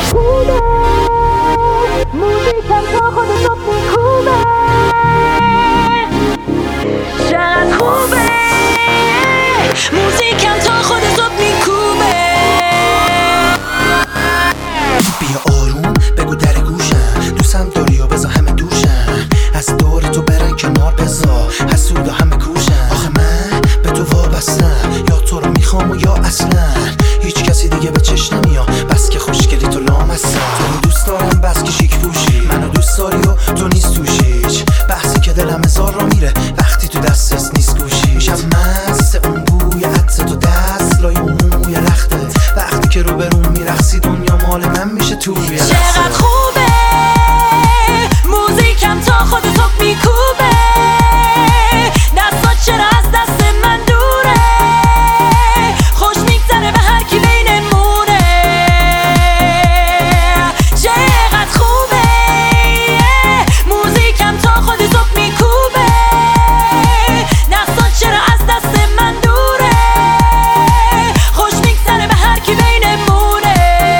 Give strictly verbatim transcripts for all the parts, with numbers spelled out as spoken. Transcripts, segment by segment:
خوبه موزیکم تا خودت میکوبه، چقدر خوبه موزیکم تا خودت میکوبه. بیا آروم بگو در گوشم، دوستم داری و بذار همه دوشم، از دور تو برن کنار بذار حسود و همه کوشم. آخه من به تو وابستم، یا تو رو میخوام و یا اصلا هیچ کسی دیگه به چشم نمیاد، بس که خوشگلی تو لامستم. تو رو دوست دارم بس که شیک پوشی، منو دوست داری و تو نیست توش هیچ بحثی که دلم هزار را میره وقتی تو دستت نیست گوشی. میشم مست اون بوی عطر تو دست لای اون موی رختت، وقتی که رو برون میرقصی دنیا مال من میشه تو روی لحظه. چقدر خوبه موزیکم تا خودت میکوبه، دستات چرا از دست من دوره، خوش میگذره به هر کی بینمونه. چقدر خوبه موزیکم تا خودت میکوبه، دستات چرا از دست من دوره، خوش میگذره به هر کی بینمونه.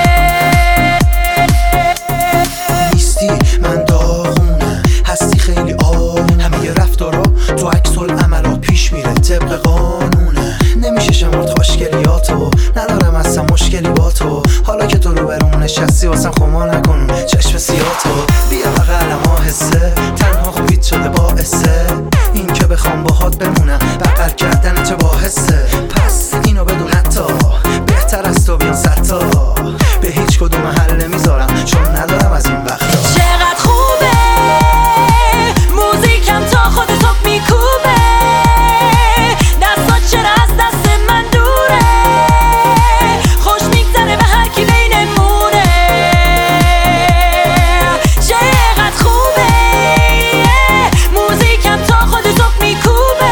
نیستی من داغونه، هستی خیلی آروم، همه رفتارا تو عکس العملا پیش میره طبق قانونه. نمیشه شمرد خوشگلیاتو، ندارم اصلا مشکلی با تو، حالا که تو رو برون نشستی واسم خما نکن چشم سیاتو. بیا بغلم آهسته، تنها خوبیت شده باعثه این که بخوام باهات بمونم، بغل کردن چه باحثه. پس اینو بدون حتی بهتر از تو بیان ستا، به هیچ کدوم حل نمیذارم چون ندارم از این وقتا. چقدر خوبه موزیکم تا خودت میکوبه، دستات چرا از دست من دوره، خوش میگذره به هر کی بینمونه. چقدر خوبه موزیکم تا خودت میکوبه،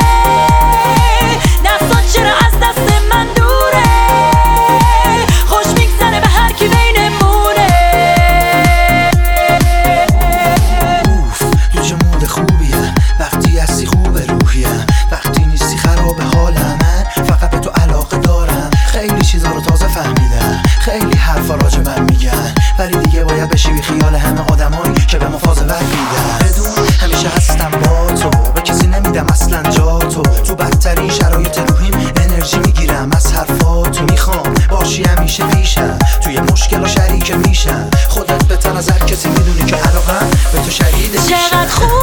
دستات چرا از دست من دوره، خوش میگذره به هر کی بینمونه. اوف تو چه مود خوبیه، وقتی هستی خوبه روحیم، وقتی نیستی خراب حالم. من فقط به تو علاقه دارم، خیلی چیزا رو تازه فهمیدم، خیلی حرفا راجع من میگن، ولی دیگه باید بشی بی خیال همه آدمایی که به مفاز وفیدن. بدون همیشه هستم با تو، به کسی نمیدم اصلا جا تو، تو بدترین شرایط روحیم انرژی میگیرم از حرفاتو، میخوام باشی همیشه پیشم، توی مشکل و شریک میشم، خودت بهتر از هر کسی میدونی که علاقم به تو شدیده. چقدر خوبه